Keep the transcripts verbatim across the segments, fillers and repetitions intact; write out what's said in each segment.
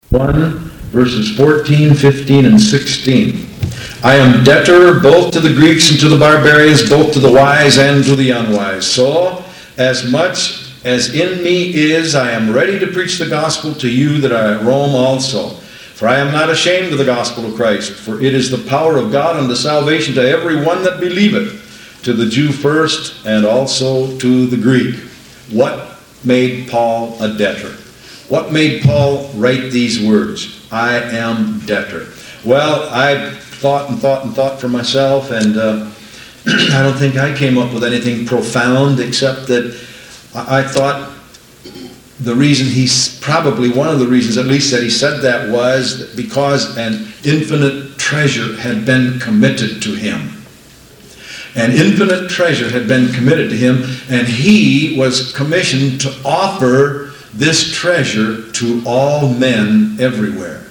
one, verses fourteen, fifteen, and sixteen. I am debtor both to the Greeks and to the barbarians, both to the wise and to the unwise. So, as much as in me is, I am ready to preach the gospel to you that are at Rome also. For I am not ashamed of the gospel of Christ, for it is the power of God unto salvation to every one that believeth, to the Jew first, and also to the Greek. What made Paul a debtor? What made Paul write these words? I am debtor. Well, I thought and thought and thought for myself, and uh, I don't think I came up with anything profound, except that I, I thought the reason he's, probably one of the reasons at least that he said that was that because an infinite treasure had been committed to him. An infinite treasure had been committed to him, and he was commissioned to offer this treasure to all men everywhere.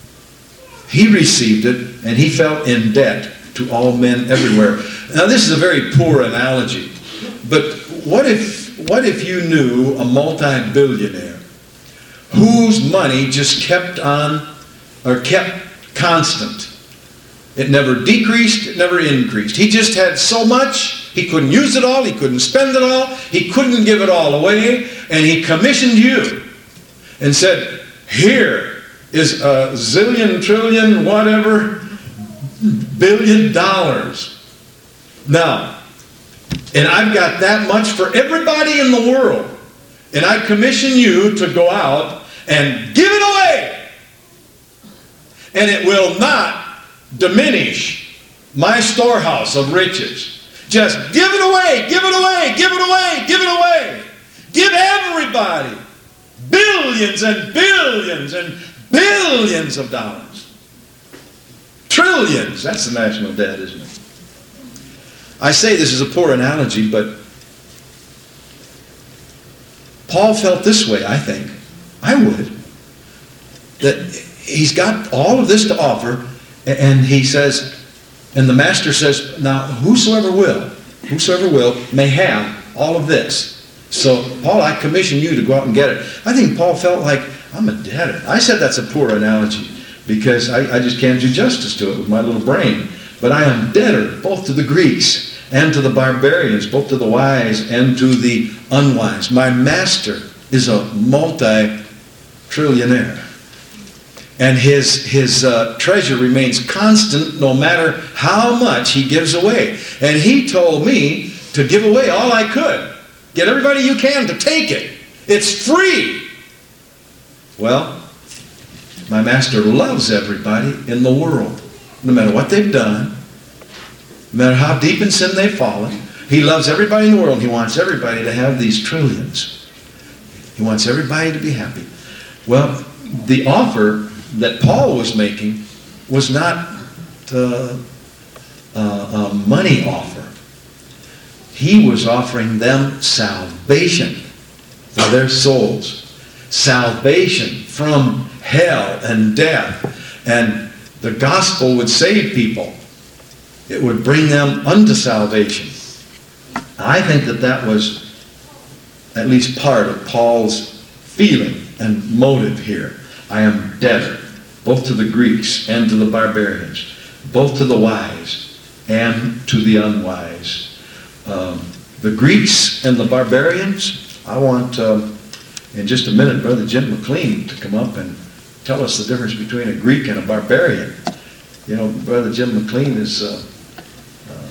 He received it, and he felt in debt to all men everywhere. Now, this is a very poor analogy, but what if, what if you knew a multi-billionaire whose money just kept on, or kept constant? It never decreased, it never increased. He just had so much, he couldn't use it all, he couldn't spend it all, he couldn't give it all away, and he commissioned you and said, here is a zillion, trillion, whatever, billion dollars. Now, and I've got that much for everybody in the world, and I commission you to go out and give it away. And it will not diminish my storehouse of riches. Just give it away, give it away, give it away, give it away. Give everybody billions and billions and billions of dollars. Trillions. That's the national debt, isn't it? I say this is a poor analogy, but Paul felt this way, I think. I would. That he's got all of this to offer, and he says, and the master says, now whosoever will, whosoever will may have all of this. So, Paul, I commission you to go out and get it. I think Paul felt like, I'm a debtor. I said that's a poor analogy because I, I just can't do justice to it with my little brain. But I am debtor both to the Greeks and to the barbarians, both to the wise and to the unwise. My master is a multi-trillionaire. And his, his uh, treasure remains constant no matter how much he gives away. And he told me to give away all I could. Get everybody you can to take it. It's free. Well, my master loves everybody in the world, no matter what they've done, no matter how deep in sin they've fallen. He loves everybody in the world. He wants everybody to have these trillions. He wants everybody to be happy. Well, the offer that Paul was making was not uh, uh, a money offer. He was offering them salvation for their souls. Salvation from hell and death. And the gospel would save people. It would bring them unto salvation. I think that that was at least part of Paul's feeling and motive here. I am debtor, both to the Greeks and to the barbarians, both to the wise and to the unwise. Um, the Greeks and the barbarians, I want, um, in just a minute, Brother Jim McLean to come up and tell us the difference between a Greek and a barbarian. You know, Brother Jim McLean is a uh, uh,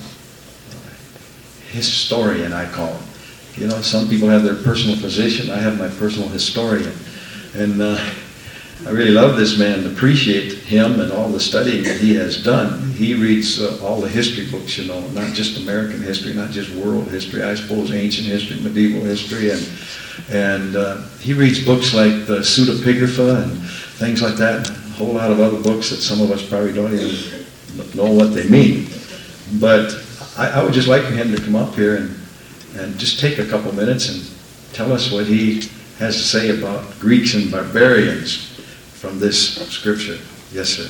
historian, I call him. You know, some people have their personal physician. I have my personal historian. And uh, I really love this man and appreciate him and all the studying that he has done. He reads uh, all the history books, you know, not just American history, not just world history, I suppose ancient history, medieval history, and and uh, he reads books like the Pseudepigrapha and things like that, and a whole lot of other books that some of us probably don't even know what they mean. But I, I would just like for him to come up here and, and just take a couple minutes and tell us what he has to say about Greeks and barbarians from this scripture. Yes, sir.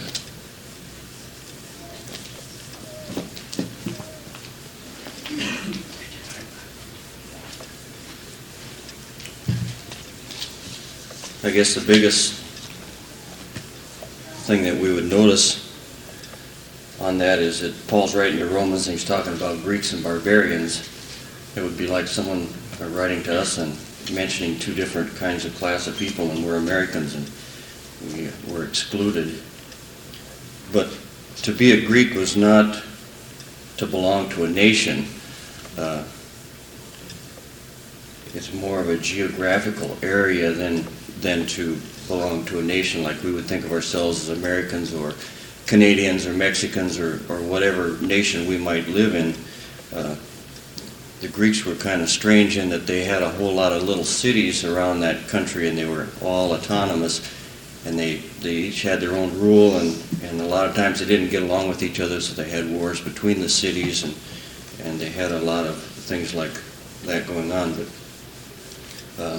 I guess the biggest thing that we would notice on that is that Paul's writing to Romans and he's talking about Greeks and barbarians. It would be like someone writing to us and mentioning two different kinds of class of people, and we're Americans and we were excluded. But to be a Greek was not to belong to a nation. Uh, it's more of a geographical area than than to belong to a nation, like we would think of ourselves as Americans or Canadians or Mexicans or, or whatever nation we might live in. Uh, the Greeks were kind of strange in that they had a whole lot of little cities around that country, and they were all autonomous, and they, they each had their own rule, and, and a lot of times they didn't get along with each other, so they had wars between the cities, and, and they had a lot of things like that going on. But uh,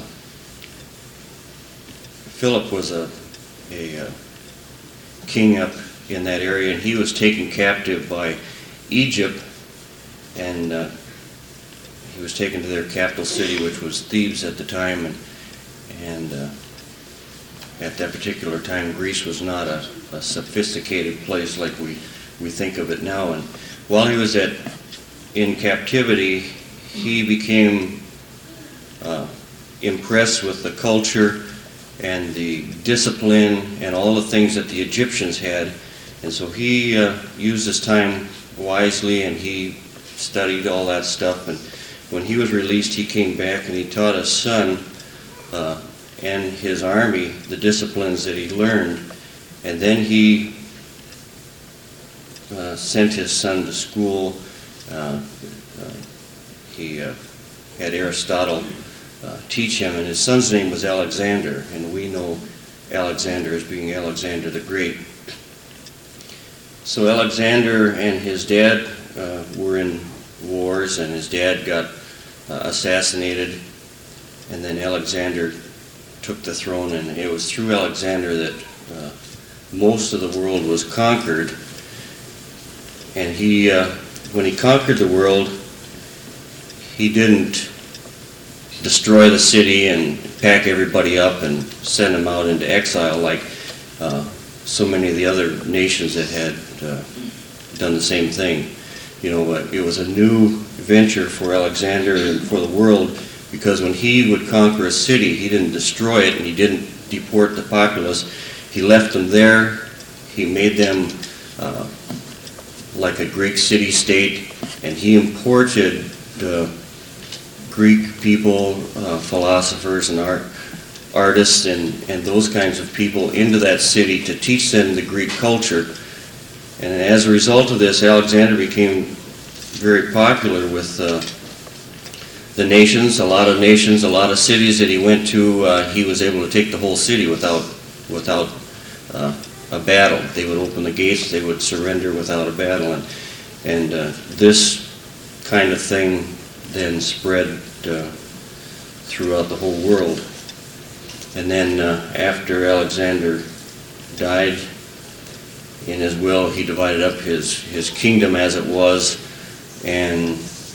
Philip was a, a, a king up in that area, and he was taken captive by Egypt, and uh, he was taken to their capital city, which was Thebes at the time, and, and uh, at that particular time, Greece was not a, a sophisticated place like we, we think of it now. And while he was at in captivity, he became uh, impressed with the culture and the discipline and all the things that the Egyptians had. And so he uh, used his time wisely, and he studied all that stuff. And when he was released, he came back and he taught his son uh, and his army the disciplines that he learned. And then he uh, sent his son to school. Uh, uh, he uh, had Aristotle uh, teach him, and his son's name was Alexander, and we know Alexander as being Alexander the Great. So Alexander and his dad uh, were in wars, and his dad got uh, assassinated, and then Alexander took the throne, and it was through Alexander that uh, most of the world was conquered. And he, uh, when he conquered the world, he didn't destroy the city and pack everybody up and send them out into exile like uh, so many of the other nations that had uh, done the same thing. You know, uh, it was a new venture for Alexander and for the world, because when he would conquer a city, he didn't destroy it and he didn't deport the populace. He left them there. He made them uh, like a Greek city-state, and he imported uh, Greek people, uh, philosophers and art, artists and, and those kinds of people into that city to teach them the Greek culture. And as a result of this, Alexander became very popular with uh, the nations, a lot of nations, a lot of cities that he went to. Uh, he was able to take the whole city without, without uh, a battle. They would open the gates, they would surrender without a battle. And, and uh, this kind of thing then spread uh, throughout the whole world. And then uh, after Alexander died, in his will, he divided up his, his kingdom as it was, and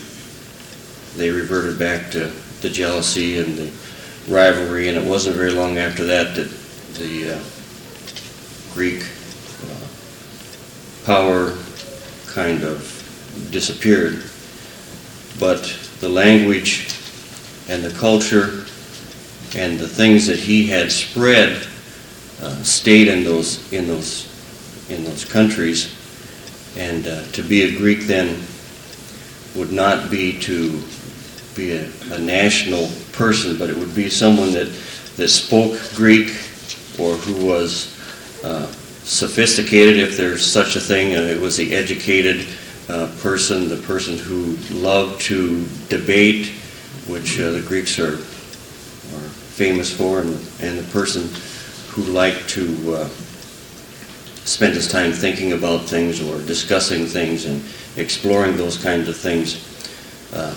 they reverted back to the jealousy and the rivalry, and it wasn't very long after that that the uh, Greek uh, power kind of disappeared. But the language and the culture and the things that he had spread uh, stayed in those in those in those countries. And uh, to be a Greek then would not be to be a, a national person, but it would be someone that that spoke Greek, or who was uh, sophisticated, if there's such a thing. Uh, it was the educated uh, person, the person who loved to debate, which uh, the Greeks are, are famous for, and, and the person who liked to uh, spend his time thinking about things or discussing things and exploring those kinds of things. Uh,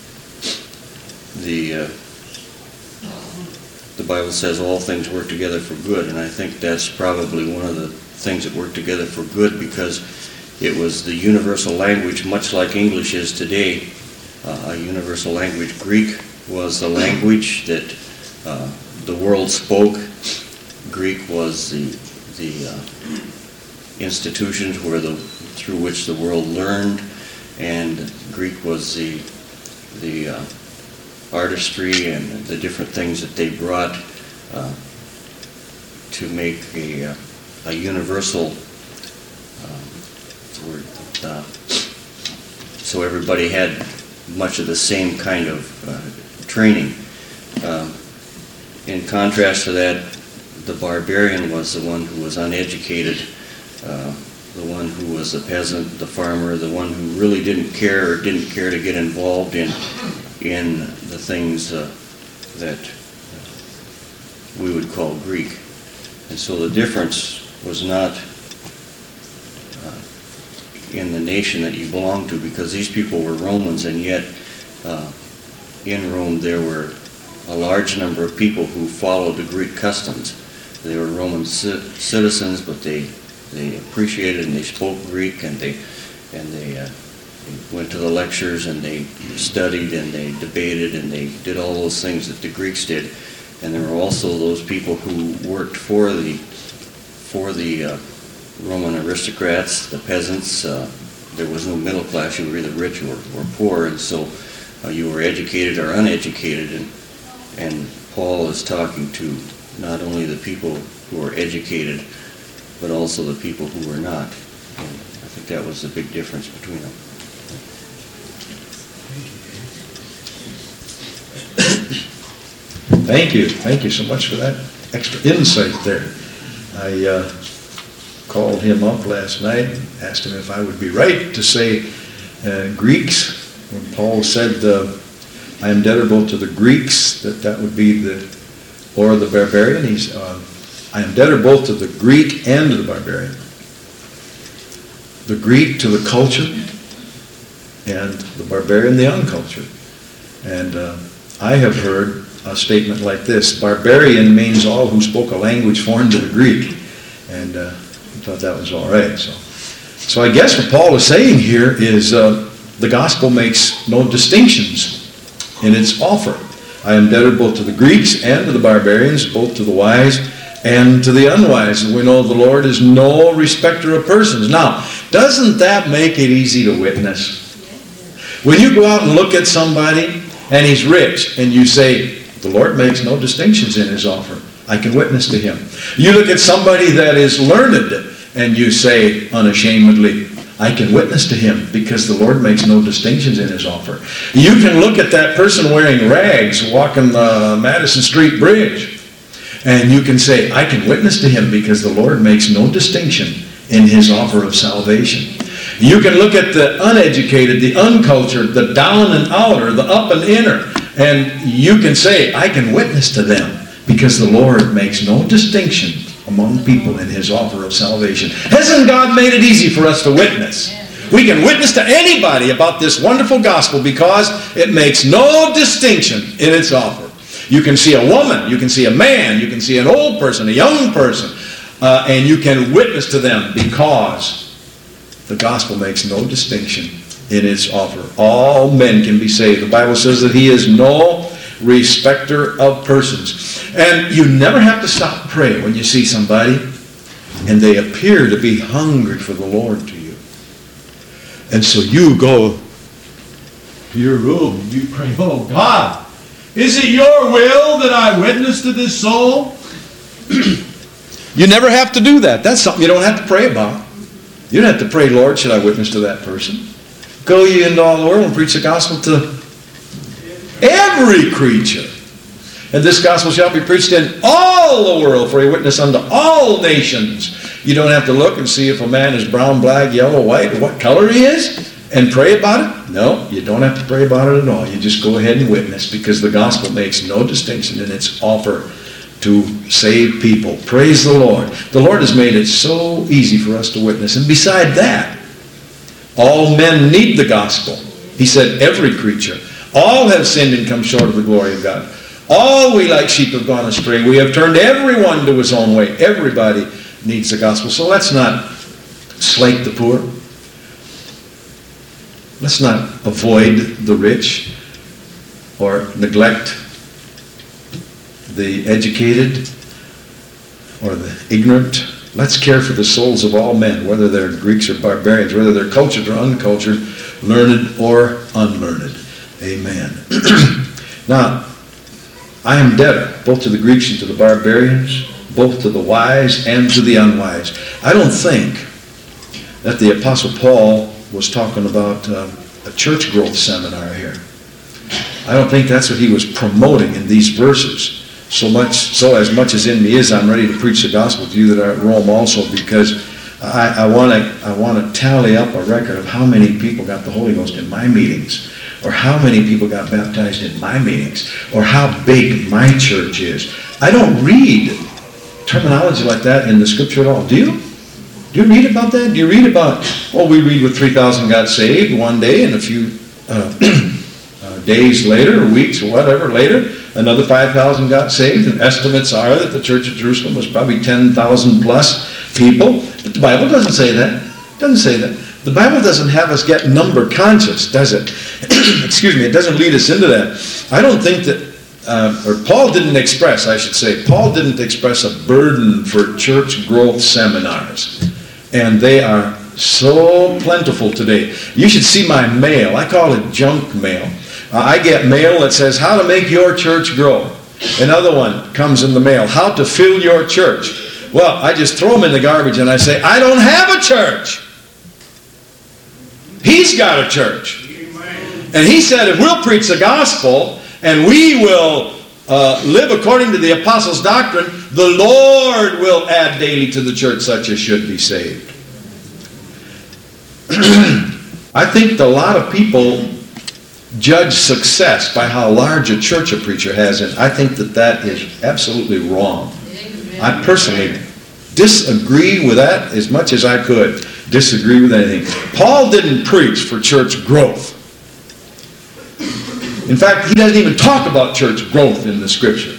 the uh, the Bible says all things work together for good, and I think that's probably one of the things that work together for good, because it was the universal language, much like English is today, uh, a universal language. Greek was the language that uh, the world spoke. Greek was the the uh, institutions where the through which the world learned, and Greek was the the uh, artistry and the different things that they brought uh, to make a, uh, a universal um, word, uh, so everybody had much of the same kind of uh, training. Um, in contrast to that, the barbarian was the one who was uneducated, uh, the one who was the peasant, the farmer, the one who really didn't care or didn't care to get involved in in the things uh, that we would call Greek. And so the difference was not uh, in the nation that you belonged to, because these people were Romans, and yet uh, in Rome there were a large number of people who followed the Greek customs. They were Roman ci- citizens, but they they appreciated and they spoke Greek, and they and they, uh, they went to the lectures, and they studied, and they debated, and they did all those things that the Greeks did. And there were also those people who worked for the for the uh, Roman aristocrats, the peasants. Uh, there was no middle class; you were either rich or, or poor, and so uh, you were educated or uneducated. And and Paul is talking to not only the people who are educated, but also the people who were not. And I think that was the big difference between them. Thank you. Thank you so much for that extra insight there. I uh, called him up last night, asked him if I would be right to say uh, Greeks. When Paul said, uh, I am debtor both to the Greeks, that that would be the, or the barbarian. He's, uh, I am debtor both to the Greek and to the barbarian. The Greek to the culture, and the barbarian the uncultured. And uh, I have heard a statement like this: barbarian means all who spoke a language foreign to the Greek. And uh, I thought that was all right. So, so I guess what Paul is saying here is uh, the gospel makes no distinctions in its offer. I am debtor both to the Greeks and to the barbarians, both to the wise and to the unwise. And we know the Lord is no respecter of persons. Now, doesn't that make it easy to witness? When you go out and look at somebody and he's rich, and you say, the Lord makes no distinctions in his offer, I can witness to him. You look at somebody that is learned, and you say unashamedly, I can witness to him because the Lord makes no distinctions in his offer. You can look at that person wearing rags walking the Madison Street Bridge, and you can say, I can witness to him because the Lord makes no distinction in his offer of salvation. You can look at the uneducated, the uncultured, the down and outer, the up and inner, and you can say, I can witness to them because the Lord makes no distinction among people in his offer of salvation. Hasn't God made it easy for us to witness? We can witness to anybody about this wonderful gospel because it makes no distinction in its offer. You can see a woman, you can see a man, you can see an old person, a young person, uh, and you can witness to them because the gospel makes no distinction in its offer. All men can be saved. The Bible says that he is no respecter of persons. And you never have to stop and pray when you see somebody and they appear to be hungry for the Lord to you. And so you go to your room and you pray, oh God, is it your will that I witness to this soul? You never have to do that. That's something you don't have to pray about. You don't have to pray, Lord, should I witness to that person? Go ye into all the world and preach the gospel to every creature. And this gospel shall be preached in all the world for a witness unto all nations. You don't have to look and see if a man is brown, black, yellow, white, or what color he is, and pray about it. No, you don't have to pray about it at all. You just go ahead and witness, because the gospel makes no distinction in its offer to save people. Praise the Lord. The Lord has made it so easy for us to witness. And beside that, all men need the gospel. He said every creature. All have sinned and come short of the glory of God. All we like sheep have gone astray. We have turned everyone to his own way. Everybody needs the gospel. So let's not slate the poor. Let's not avoid the rich or neglect the educated or the ignorant Let's care for the souls of all men, whether they're Greeks or barbarians, whether they're cultured or uncultured, learned or unlearned. Amen. Now, I am debtor both to the Greeks and to the barbarians, both to the wise and to the unwise. I don't think that the Apostle Paul was talking about uh, a church growth seminar here. I don't think that's what he was promoting in these verses. So much, so as much as in me is, I'm ready to preach the gospel to you that are at Rome also, because I want to I want to tally up a record of how many people got the Holy Ghost in my meetings, or how many people got baptized in my meetings, or how big my church is. I don't read terminology like that in the Scripture at all. Do you? Do you read about that? Do you read about, oh, we read with three thousand got saved one day, and a few uh, uh, days later, or weeks, or whatever later, another five thousand got saved, and estimates are that the Church of Jerusalem was probably ten thousand plus people. But the Bible doesn't say that. It doesn't say that. The Bible doesn't have us get number conscious, does it? Excuse me, it doesn't lead us into that. I don't think that, uh, or Paul didn't express, I should say, Paul didn't express a burden for church growth seminars. And they are so plentiful today. You should see my mail. I call it junk mail. Uh, I get mail that says, how to make your church grow. Another one comes in the mail, how to fill your church. Well, I just throw them in the garbage and I say, I don't have a church. He's got a church. And he said, if we'll preach the gospel and we will uh, live according to the apostles' doctrine, the Lord will add daily to the church such as should be saved. I think a lot of people judge success by how large a church a preacher has, and I think that that is absolutely wrong. I personally disagree with that as much as I could. Disagree with anything. Paul didn't preach for church growth. In fact, he doesn't even talk about church growth in the Scripture.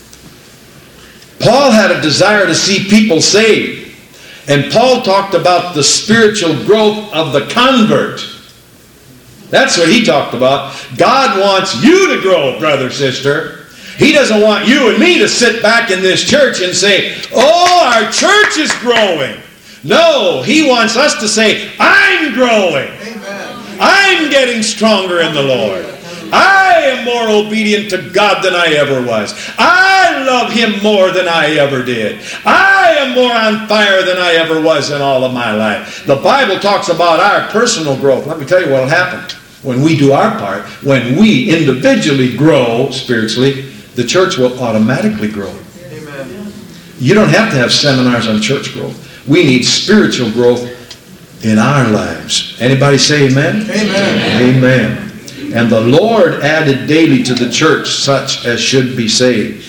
Paul had a desire to see people saved. And Paul talked about the spiritual growth of the convert. That's what he talked about. God wants you to grow, brother, sister. He doesn't want you and me to sit back in this church and say, oh, our church is growing. No, he wants us to say, I'm growing. Amen. I'm getting stronger in the Lord. I am more obedient to God than I ever was. I love Him more than I ever did. I am more on fire than I ever was in all of my life. The Bible talks about our personal growth. Let me tell you what will happen when we do our part. When we individually grow spiritually, the church will automatically grow. Amen. You don't have to have seminars on church growth. We need spiritual growth in our lives. Anybody say amen? Amen. Amen. And the Lord added daily to the church such as should be saved.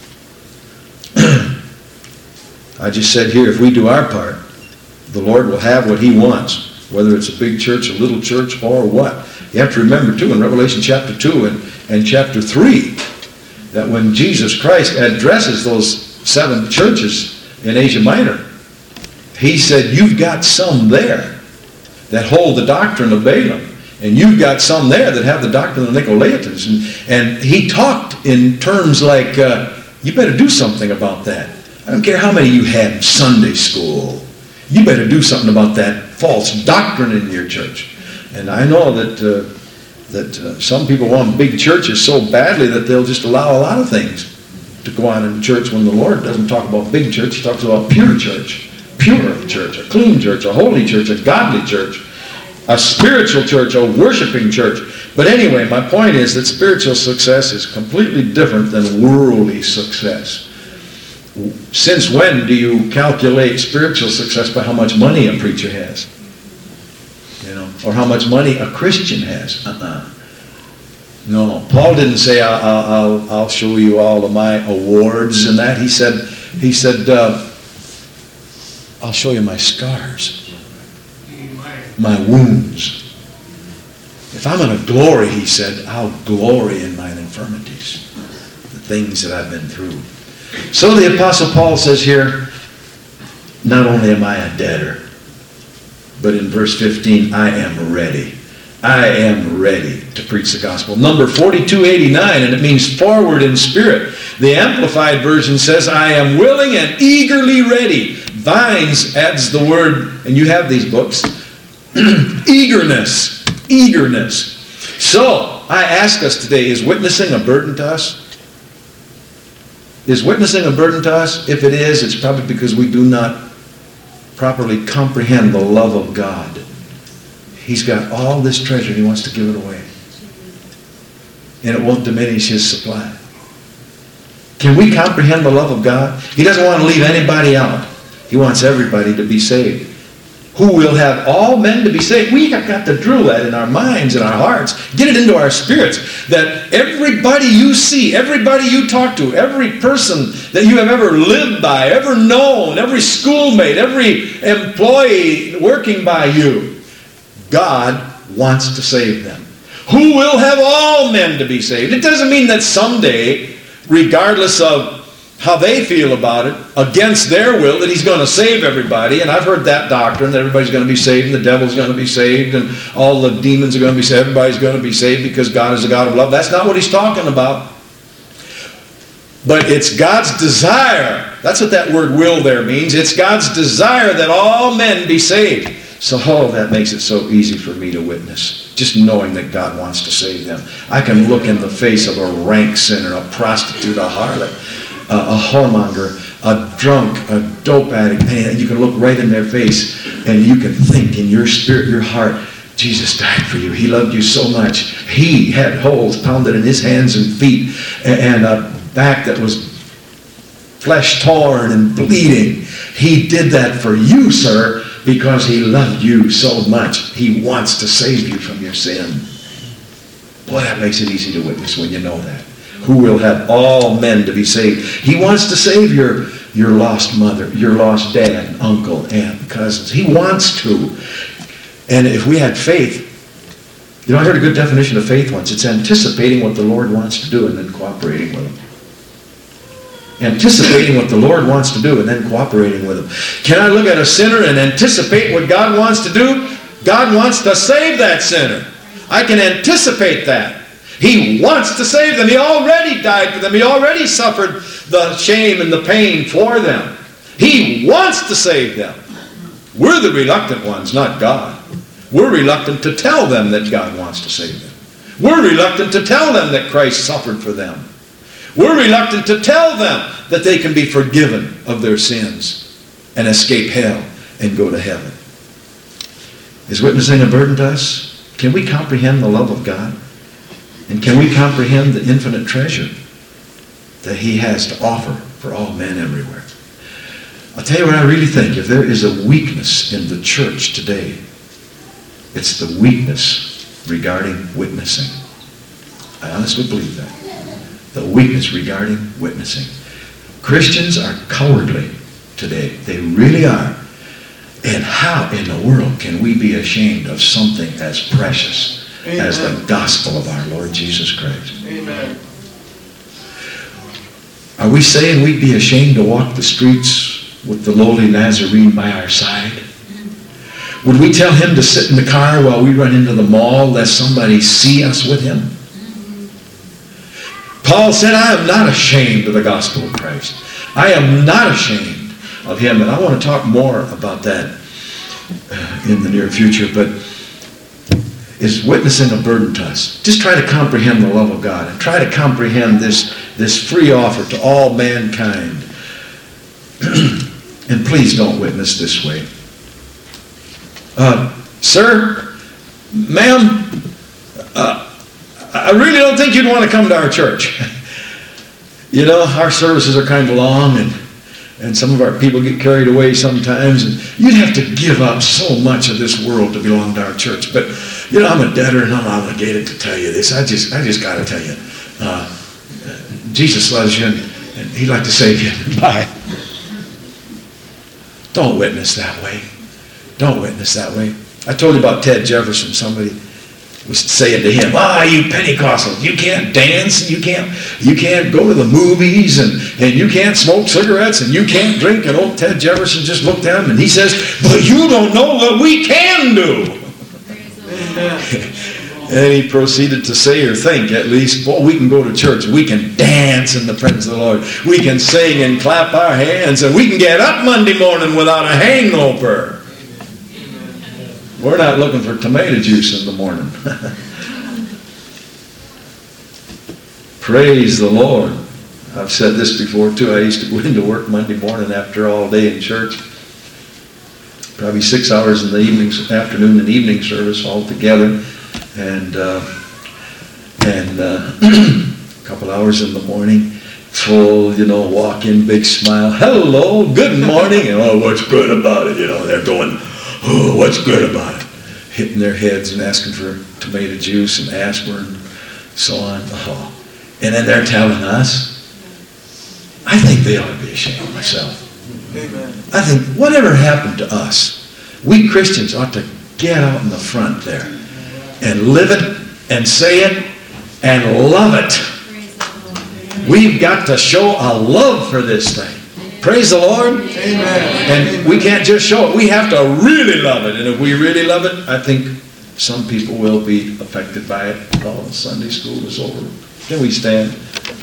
I just said here, if we do our part, the Lord will have what He wants, whether it's a big church, a little church, or what. You have to remember, too, in Revelation chapter two and, and chapter three, that when Jesus Christ addresses those seven churches in Asia Minor, He said, you've got some there that hold the doctrine of Balaam. And you've got some there that have the doctrine of the Nicolaitans. And, and he talked in terms like, uh, you better do something about that. I don't care how many you had in Sunday school. You better do something about that false doctrine in your church. And I know that, uh, that uh, some people want big churches so badly that they'll just allow a lot of things to go on in church when the Lord doesn't talk about big church. He talks about pure church, pure church, a clean church, a holy church, a godly church. A spiritual church, a worshiping church. But anyway, my point is that spiritual success is completely different than worldly success. Since when do you calculate spiritual success by how much money a preacher has? You know, or how much money a Christian has? Uh-uh. No, Paul didn't say, I'll, I'll, I'll show you all of my awards and that. He said, he said, uh, I'll show you my scars. My wounds. If I'm going to glory, he said, I'll glory in mine infirmities, the things that I've been through. So the Apostle Paul says here, not only am I a debtor, but in verse fifteen, I am ready. I am ready to preach the gospel. Number forty-two eighty-nine, and it means forward in spirit. The Amplified Version says, I am willing and eagerly ready. Vines adds the word, and you have these books, eagerness. Eagerness. So, I ask us today, is witnessing a burden to us? Is witnessing a burden to us? If it is, it's probably because we do not properly comprehend the love of God. He's got all this treasure, He wants to give it away. And it won't diminish His supply. Can we comprehend the love of God? He doesn't want to leave anybody out. He wants everybody to be saved. Who will have all men to be saved? We have got to drill that in our minds and our hearts. Get it into our spirits. That everybody you see, everybody you talk to, every person that you have ever lived by, ever known, every schoolmate, every employee working by you, God wants to save them. Who will have all men to be saved? It doesn't mean that someday, regardless of how they feel about it, against their will, that He's going to save everybody. And I've heard that doctrine, that everybody's going to be saved, and the devil's going to be saved, and all the demons are going to be saved, everybody's going to be saved because God is a God of love. That's not what He's talking about. But it's God's desire. That's what that word will there means. It's God's desire that all men be saved. So oh, that makes it so easy for me to witness. Just knowing that God wants to save them. I can look in the face of a rank sinner, a prostitute, a harlot, a whoremonger, a drunk, a dope addict, and you can look right in their face and you can think in your spirit, your heart, Jesus died for you. He loved you so much. He had holes pounded in His hands and feet and a back that was flesh torn and bleeding. He did that for you, sir, because He loved you so much. He wants to save you from your sin. Boy, that makes it easy to witness when you know that. Who will have all men to be saved. He wants to save your, your lost mother, your lost dad, uncle, aunt, cousins. He wants to. And if we had faith, you know, I heard a good definition of faith once. It's anticipating what the Lord wants to do and then cooperating with Him. Anticipating what the Lord wants to do and then cooperating with Him. Can I look at a sinner and anticipate what God wants to do? God wants to save that sinner. I can anticipate that. He wants to save them. He already died for them. He already suffered the shame and the pain for them. He wants to save them. We're the reluctant ones, not God. We're reluctant to tell them that God wants to save them. We're reluctant to tell them that Christ suffered for them. We're reluctant to tell them that they can be forgiven of their sins and escape hell and go to heaven. Is witnessing a burden to us? Can we comprehend the love of God? And can we comprehend the infinite treasure that He has to offer for all men everywhere? I'll tell you what I really think. If there is a weakness in the church today, it's the weakness regarding witnessing. I honestly believe that. The weakness regarding witnessing. Christians are cowardly today. They really are. And how in the world can we be ashamed of something as precious Amen. As the gospel of our Lord Jesus Christ? Amen. Are we saying we'd be ashamed to walk the streets with the lowly Nazarene by our side? Would we tell him to sit in the car while we run into the mall lest somebody see us with him? Paul said, I am not ashamed of the gospel of Christ. I am not ashamed of him. And I want to talk more about that in the near future. But is witnessing a burden to us? Just try to comprehend the love of God and try to comprehend this, this free offer to all mankind. And please don't witness this way. Uh, sir, ma'am, uh, I really don't think you'd want to come to our church. You know, our services are kind of long, and and some of our people get carried away sometimes, and you'd have to give up so much of this world to belong to our church. But you know, I'm a debtor, and I'm obligated to tell you this. I just, I just got to tell you, uh, Jesus loves you, and, and He'd like to save you. Bye. Don't witness that way. Don't witness that way. I told you about Ted Jefferson. Somebody was saying to him, ah, you Pentecostals, you can't dance, and you can't, you can't go to the movies, and, and you can't smoke cigarettes, and you can't drink. And old Ted Jefferson just looked at him and he says, but you don't know what we can do. And he proceeded to say or think, at least, well, we can go to church. We can dance in the presence of the Lord. We can sing and clap our hands. And we can get up Monday morning without a hangover. We're not looking for tomato juice in the morning. Praise the Lord. I've said this before too. I used to go into work Monday morning after all day in church. Probably six hours in the evenings, afternoon and evening service all together. And uh, and uh, a couple hours in the morning, full, you know, walk in, big smile. Hello, good morning. And oh, what's good about it? You know, they're going, oh, what's good about it? Hitting their heads and asking for tomato juice and aspirin and so on. Oh. And then they're telling us, I think they ought to be ashamed myself. Amen. I think whatever happened to us, we Christians ought to get out in the front there and live it and say it and love it. We've got to show a love for this thing. Praise the Lord. Amen. And we can't just show it. We have to really love it. And if we really love it, I think some people will be affected by it. Oh, Sunday school is over. Can we stand?